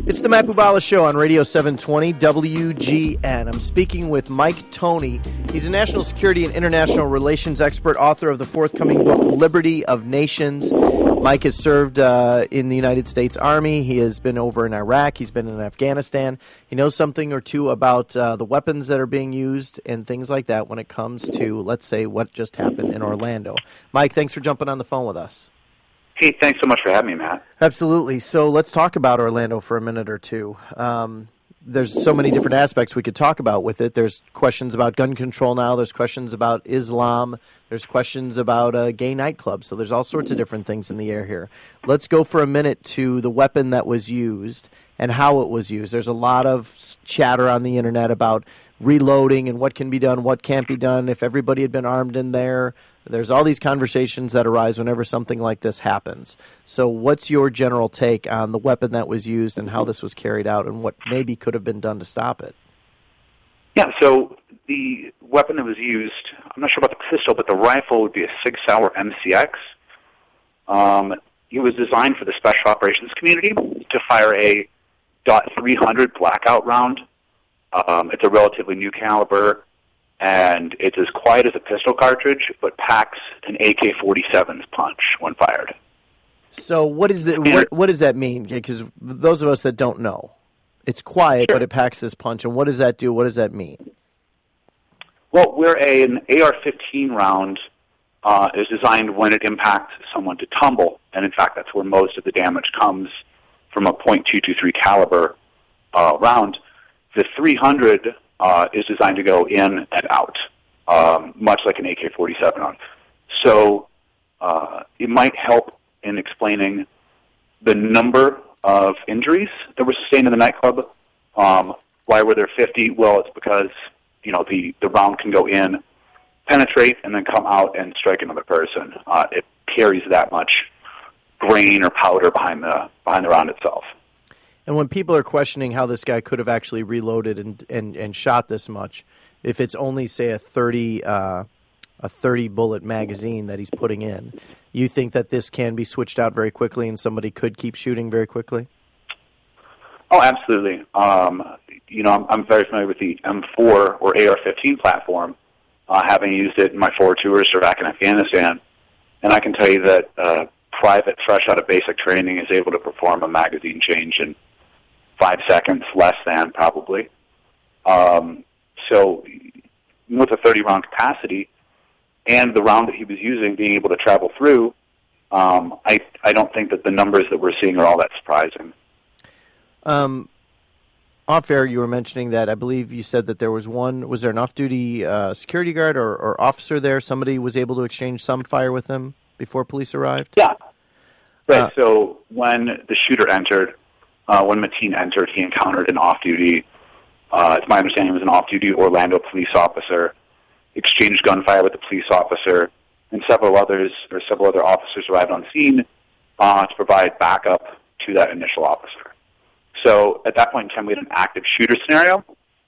It's the Matt Bubala Show on Radio 720 WGN. I'm speaking with Mike Toney. He's a national security and international relations expert, author of the forthcoming book, Liberty of Nations. Mike has served in the United States Army. He has been over in Iraq. He's been in Afghanistan. He knows something or two about the weapons that are being used and things like that when it comes to, let's say, what just happened in Orlando. Mike, thanks for jumping on the phone with us. Hey, thanks so much for having me, Matt. Absolutely. So let's talk about Orlando for a minute or two. There's so many different aspects we could talk about with it. There's questions about gun control now. There's questions about Islam. There's questions about a gay nightclub. So there's all sorts of different things in the air here. Let's go for a minute to the weapon that was used and how it was used. There's a lot of chatter on the internet about reloading and what can be done, what can't be done, if everybody had been armed in there. There's all these conversations that arise whenever something like this happens. So what's your general take on the weapon that was used and how this was carried out and what maybe could have been done to stop it? Yeah, so the weapon that was used, I'm not sure about the pistol, but the rifle would be a Sig Sauer MCX. It was designed for the Special Operations community to fire a .300 blackout round. It's a relatively new caliber, and it's as quiet as a pistol cartridge, but packs an AK-47's punch when fired. So what is what does that mean? Because those of us that don't know, it's quiet, Sure. but it packs this punch. And what does that do? What does that mean? Well, where an AR-15 round is designed when it impacts someone to tumble, and in fact that's where most of the damage comes from a .223 caliber round, the 300 is designed to go in and out, much like an AK-47 round. So it might help in explaining the number of injuries that were sustained in the nightclub. Why were there 50? Well, it's because the round can go in, penetrate, and then come out and strike another person. It carries that much grain or powder behind the round itself. And when people are questioning how this guy could have actually reloaded and shot this much, if it's only, say, a 30 bullet magazine that he's putting in, you think that this can be switched out very quickly and somebody could keep shooting very quickly? Oh, absolutely. I'm very familiar with the M4 or AR-15 platform, having used it in my forward tours to Iraq and Afghanistan. And I can tell you that a private fresh out of basic training is able to perform a magazine change in 5 seconds, less than probably. So with a 30-round capacity and the round that he was using being able to travel through, I don't think that the numbers that we're seeing are all that surprising. Off air, you were mentioning that I believe you said that there was there an off-duty security guard or officer there? Somebody was able to exchange some fire with him before police arrived? Yeah. Right. So when the shooter entered, when Mateen entered, he encountered an off-duty, it's my understanding it was an off-duty Orlando police officer, exchanged gunfire with the police officer, and several other officers arrived on scene to provide backup to that initial officer. So at that point in time, we had an active shooter scenario,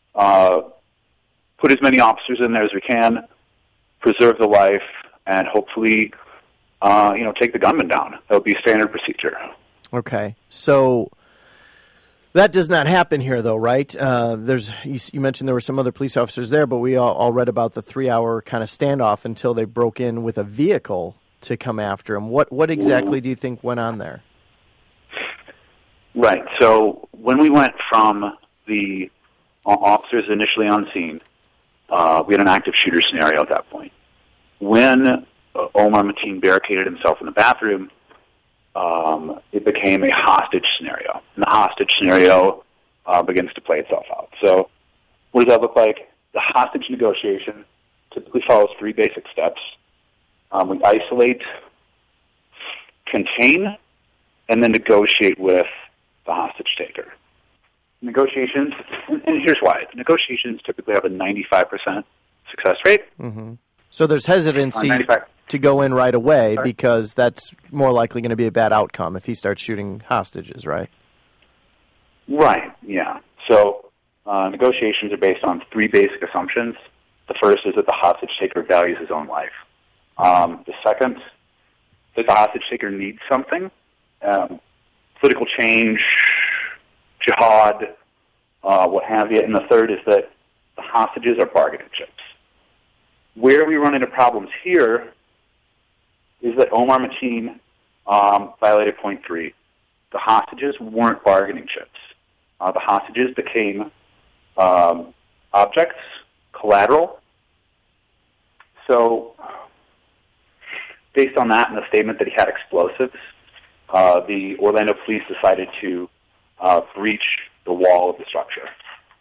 put as many officers in there as we can, preserve the life, and hopefully, take the gunman down. That would be a standard procedure. Okay. So that does not happen here, though, right? You mentioned there were some other police officers there, but we all read about the 3-hour kind of standoff until they broke in with a vehicle to come after him. What exactly do you think went on there? Right. So when we went from the officers initially on scene, we had an active shooter scenario at that point. When Omar Mateen barricaded himself in the bathroom, it became a hostage scenario. And the hostage scenario begins to play itself out. So what does that look like? The hostage negotiation typically follows 3 basic steps. We isolate, contain, and then negotiate with the hostage taker. Negotiations, and here's why. Negotiations typically have a 95% success rate. Mm-hmm. So there's hesitancy to go in right away because that's more likely going to be a bad outcome if he starts shooting hostages, right? Right, yeah. So negotiations are based on 3 basic assumptions. The first is that the hostage taker values his own life. The second, that the hostage taker needs something. Political change, jihad, what have you. And the third is that the hostages are bargaining chips. Where we run into problems here is that Omar Mateen violated point 3. The hostages weren't bargaining chips. The hostages became objects, collateral. So, based on that and the statement that he had explosives, the Orlando police decided to breach the wall of the structure.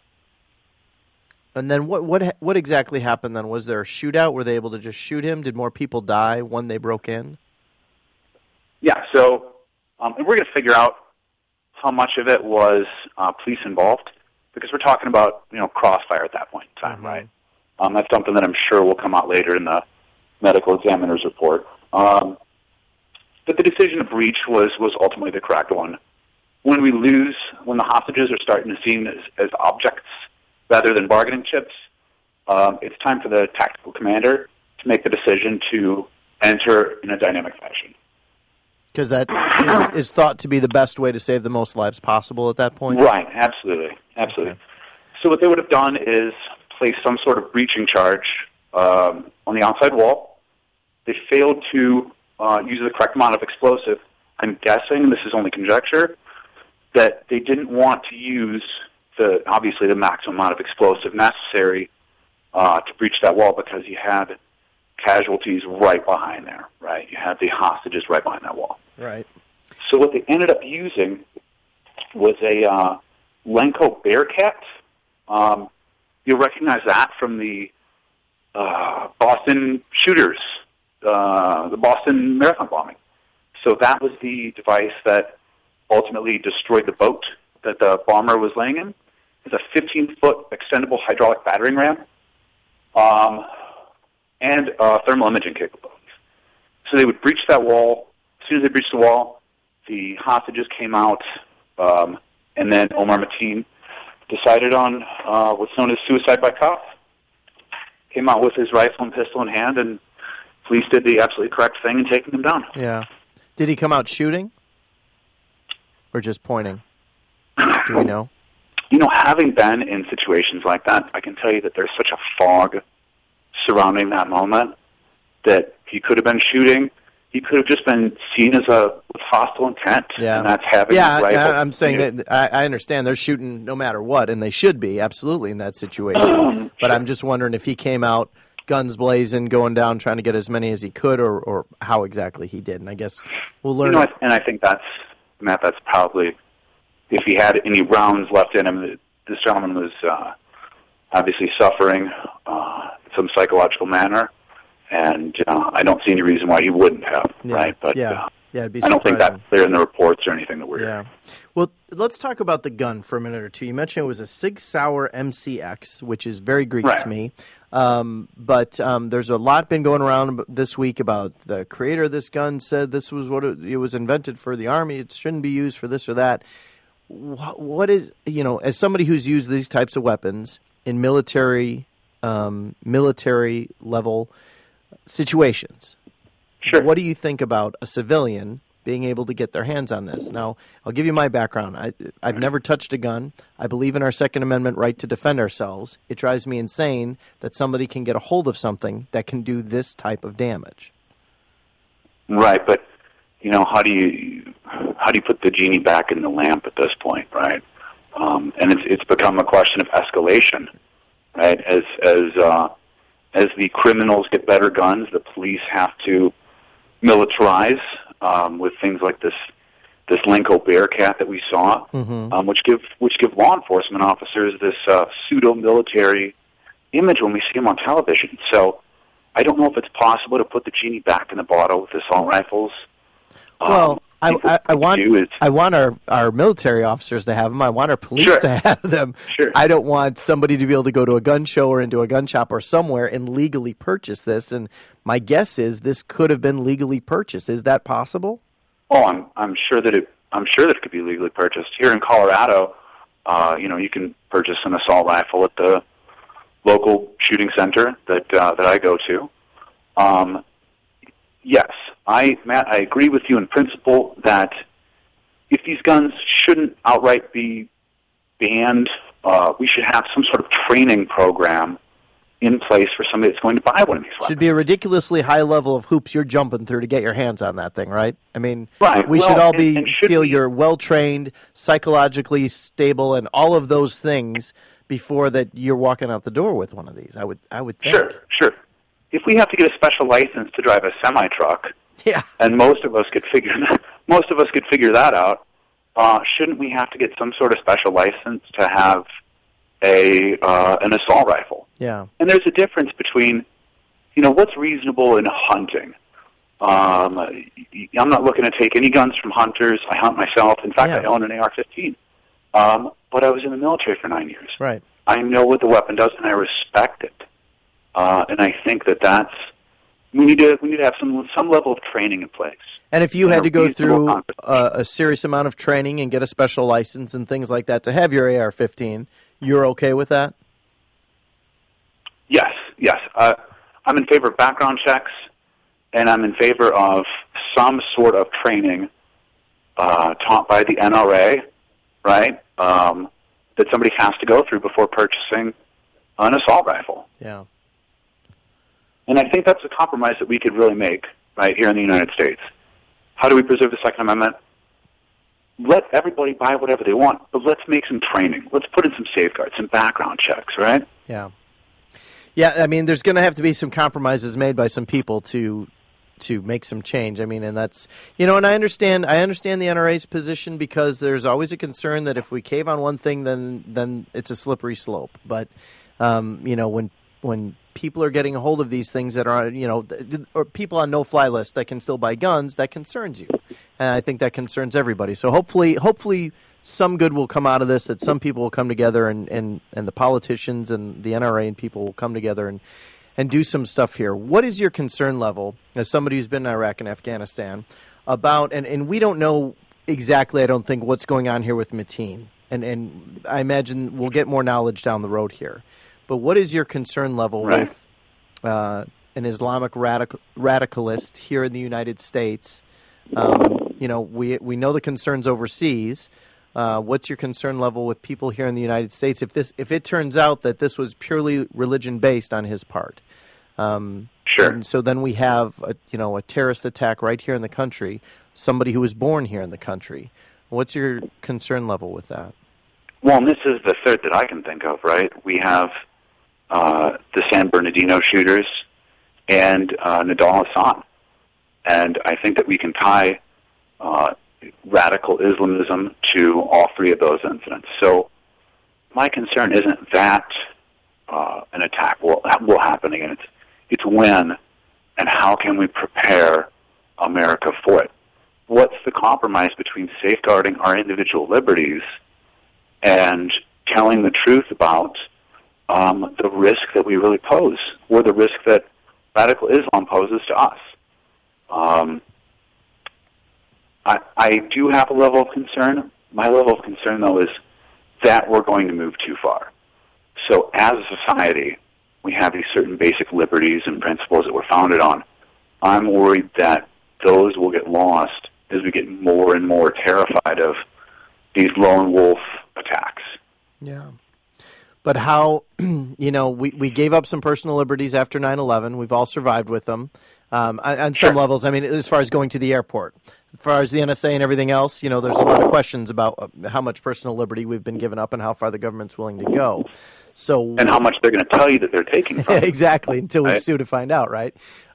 And then what exactly happened then? Was there a shootout? Were they able to just shoot him? Did more people die when they broke in? Yeah, so and we're going to figure out how much of it was police involved, because we're talking about crossfire at that point in time, right? That's something that I'm sure will come out later in the medical examiner's report. But the decision to breach was ultimately the correct one. When the hostages are starting to seen as objects rather than bargaining chips, it's time for the tactical commander to make the decision to enter in a dynamic fashion. Because that is thought to be the best way to save the most lives possible at that point? Right, absolutely. Okay. So what they would have done is place some sort of breaching charge on the outside wall. They failed to use the correct amount of explosive. I'm guessing, this is only conjecture, that they didn't want to use obviously the maximum amount of explosive necessary to breach that wall, because you had casualties right behind there, right? You had the hostages right behind that wall. Right. So what they ended up using was a Lenco Bearcat. You'll recognize that from the Boston shooters, the Boston Marathon bombing. So that was the device that ultimately destroyed the boat that the bomber was laying in. It's a 15-foot extendable hydraulic battering ram and thermal imaging capabilities. So they would breach that wall. As soon as they breached the wall, the hostages came out, and then Omar Mateen decided on what's known as suicide by cop. Came out with his rifle and pistol in hand, and police did the absolutely correct thing in taking him down. Yeah. Did he come out shooting? Or just pointing? Do we know? Having been in situations like that, I can tell you that there's such a fog surrounding that moment that he could have been shooting. He could have just been seen as with hostile intent. Yeah. And that's having his rifle. I'm saying that I understand they're shooting no matter what, and they should be, absolutely, in that situation. But I'm just wondering if he came out guns blazing, going down, trying to get as many as he could, or how exactly he did. And I guess we'll learn. And I think Matt, that's probably, if he had any rounds left in him, this gentleman was obviously suffering in some psychological manner, and I don't see any reason why he wouldn't have, right? But it'd be I don't think that's clear in the reports or anything that we're hearing. Well, let's talk about the gun for a minute or two. You mentioned it was a Sig Sauer MCX, which is very Greek to me. But there's a lot been going around this week about the creator of this gun said this was what it was invented for the Army. It shouldn't be used for this or that. What is, as somebody who's used these types of weapons in military level situations, sure, what do you think about a civilian being able to get their hands on this? Now, I'll give you my background. I've never touched a gun. I believe in our Second Amendment right to defend ourselves. It drives me insane that somebody can get a hold of something that can do this type of damage. Right, but how do you put the genie back in the lamp at this point, right? And it's become a question of escalation, right? As the criminals get better guns, the police have to militarize with things like this Lenco Bearcat that we saw, which give law enforcement officers this pseudo-military image when we see them on television. So I don't know if it's possible to put the genie back in the bottle with assault rifles. Well, I want our military officers to have them. I want our police to have them. Sure. I don't want somebody to be able to go to a gun show or into a gun shop or somewhere and legally purchase this. And my guess is this could have been legally purchased. Is that possible? Oh, I'm sure that it could be legally purchased here in Colorado. You can purchase an assault rifle at the local shooting center that I go to. Yes, Matt, I agree with you in principle that if these guns shouldn't outright be band. We should have some sort of training program in place for somebody that's going to buy one of these weapons. Should be a ridiculously high level of hoops you're jumping through to get your hands on that thing, right? I mean, right. We should all feel you're well-trained, psychologically stable, and all of those things before that you're walking out the door with one of these. I would think. Sure. If we have to get a special license to drive a semi-truck, yeah, and most of us could figure that out, shouldn't we have to get some sort of special license to have an assault rifle? Yeah. And there's a difference between, what's reasonable in hunting. I'm not looking to take any guns from hunters. I hunt myself. In fact, I own an AR-15. But I was in the military for 9 years. Right. I know what the weapon does, and I respect it. And I think that's we need to have some level of training in place. And if you had to go through a serious amount of training and get a special license and things like that to have your AR-15, you're okay with that? Yes. I'm in favor of background checks, and I'm in favor of some sort of training taught by the NRA, right, that somebody has to go through before purchasing an assault rifle. Yeah. And I think that's a compromise that we could really make right here in the United States. How do we preserve the Second Amendment? Let everybody buy whatever they want, but let's make some training. Let's put in some safeguards, some background checks, right? Yeah. Yeah, I mean, there's going to have to be some compromises made by some people to make some change. I mean, and that's, and I understand the NRA's position because there's always a concern that if we cave on one thing, then it's a slippery slope. But, when people are getting a hold of these things that are, or people on no-fly lists that can still buy guns, that concerns you. And I think that concerns everybody. So hopefully some good will come out of this, that some people will come together and the politicians and the NRA and people will come together and do some stuff here. What is your concern level, as somebody who's been in Iraq and Afghanistan, about, and we don't know exactly, I don't think, what's going on here with Mateen. And I imagine we'll get more knowledge down the road here. But what is your concern level with an Islamic radicalist here in the United States? We know the concerns overseas. What's your concern level with people here in the United States if it turns out that this was purely religion based on his part? Sure. And so then we have a terrorist attack right here in the country, somebody who was born here in the country. What's your concern level with that? Well, and this is the third that I can think of, right? We have the San Bernardino shooters and Nidal Hasan. And I think that we can tie radical Islamism to all three of those incidents. So my concern isn't that an attack will happen again. It's when and how can we prepare America for it. What's the compromise between safeguarding our individual liberties and telling the truth about the risk that we really pose, or the risk that radical Islam poses to us? I do have a level of concern. My level of concern, though, is that we're going to move too far. So as a society, we have these certain basic liberties and principles that we're founded on. I'm worried that those will get lost as we get more and more terrified of these lone wolf attacks. Yeah. But how, we gave up some personal liberties after 9/11. We've all survived with them on some levels. I mean, as far as going to the airport, as far as the NSA and everything else, there's a lot of questions about how much personal liberty we've been given up and how far the government's willing to go. And how much they're going to tell you that they're taking from. Exactly, until we sue to find out, right?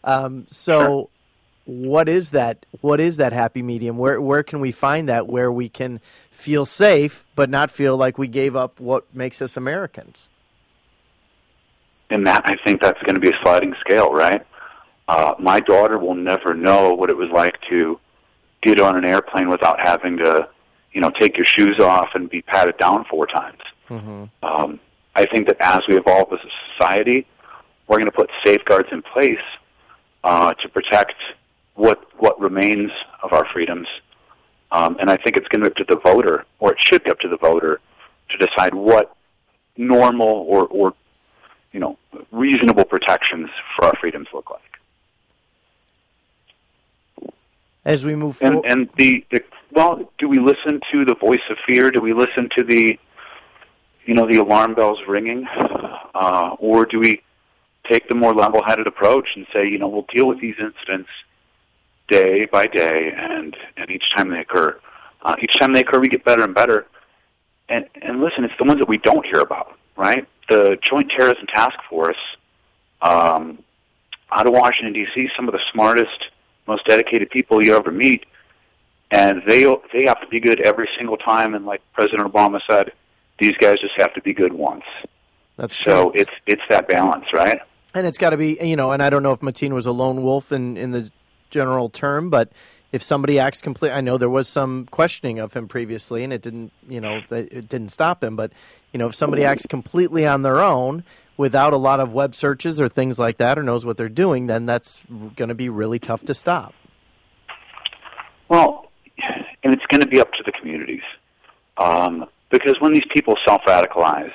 What is that? What is that happy medium? Where can we find that where we can feel safe but not feel like we gave up what makes us Americans? And that, I think that's going to be a sliding scale, right? My daughter will never know what it was like to get on an airplane without having to, take your shoes off and be patted down 4 times. Mm-hmm. I think that as we evolve as a society, we're going to put safeguards in place to protect what remains of our freedoms. And I think it's going to be up to the voter, or it should be up to the voter, to decide what normal or reasonable protections for our freedoms look like. As we move forward, and do we listen to the voice of fear? Do we listen to the the alarm bells ringing, or do we take the more level-headed approach and say, we'll deal with these incidents day by day, and each time they occur, we get better and better. And listen, it's the ones that we don't hear about, right? The Joint Terrorism Task Force out of Washington, D.C., some of the smartest, most dedicated people you ever meet, and they have to be good every single time. And like President Obama said, these guys just have to be good once. That's so true. It's that balance, right? And it's got to be, and I don't know if Mateen was a lone wolf in the general term, but if somebody acts I know there was some questioning of him previously, and it didn't, it didn't stop him. But, if somebody acts completely on their own without a lot of web searches or things like that, or knows what they're doing, then that's going to be really tough to stop. Well, and it's going to be up to the communities. Because when these people self-radicalize,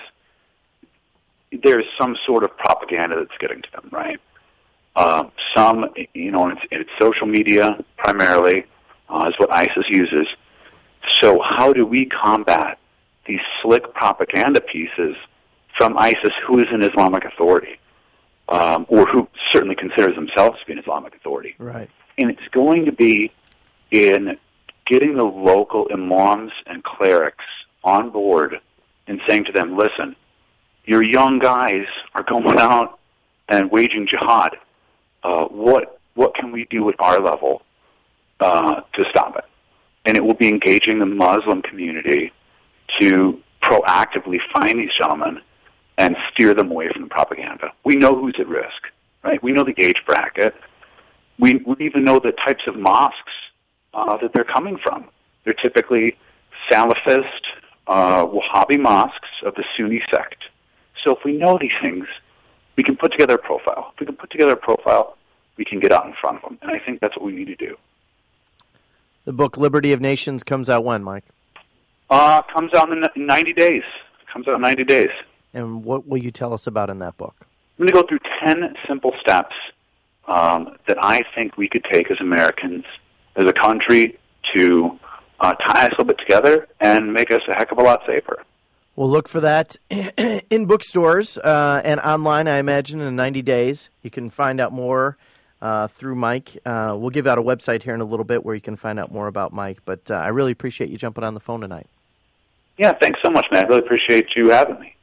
there's some sort of propaganda that's getting to them, right? Some, it's social media primarily is what ISIS uses. So how do we combat these slick propaganda pieces from ISIS, who is an Islamic authority, or who certainly considers themselves to be an Islamic authority? Right. And it's going to be in getting the local imams and clerics on board and saying to them, listen, your young guys are going out and waging jihad. What can we do at our level to stop it? And it will be engaging the Muslim community to proactively find these gentlemen and steer them away from the propaganda. We know who's at risk, right? We know the age bracket. We even know the types of mosques that they're coming from. They're typically Salafist, Wahhabi mosques of the Sunni sect. So if we know these things, we can put together a profile. If we can put together a profile, we can get out in front of them. And I think that's what we need to do. The book Liberty of Nations comes out when, Mike? Comes out in 90 days. Comes out in 90 days. And what will you tell us about in that book? I'm going to go through 10 simple steps that I think we could take as Americans, as a country, to tie us a little bit together and make us a heck of a lot safer. We'll look for that in bookstores and online, I imagine, in 90 days. You can find out more through Mike. We'll give out a website here in a little bit where you can find out more about Mike. But I really appreciate you jumping on the phone tonight. Yeah, thanks so much, man. I really appreciate you having me.